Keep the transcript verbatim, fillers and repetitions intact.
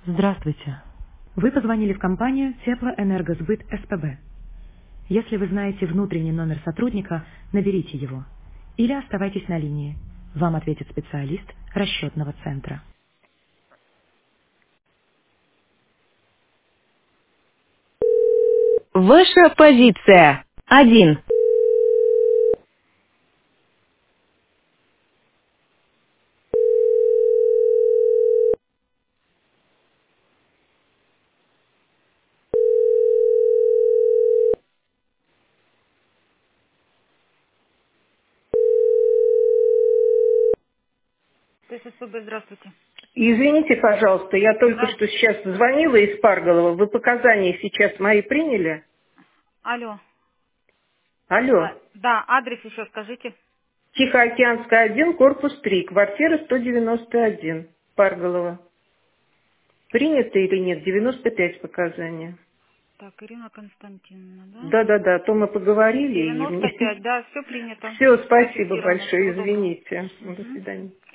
Здравствуйте. Вы позвонили в компанию Теплоэнергосбыт СПБ. Если вы знаете внутренний номер сотрудника, наберите его. Или оставайтесь на линии. Вам ответит специалист расчетного центра. Ваша позиция. Один. То есть, СПБ, здравствуйте. Извините, пожалуйста, я только Да. что сейчас звонила из Парголова. Вы показания сейчас мои приняли? Алло. Алло. А, да, адрес еще скажите. Тихоокеанская один, корпус три, квартира сто девяносто один, Парголова. Принято или нет? девяносто пять показания. Так, Ирина Константиновна, да? Да-да-да, то мы поговорили и девяносто мне... пять, да, все принято. Все, спасибо Зафиксировано. большое, Всего доброго. извините. До Мгм. свидания.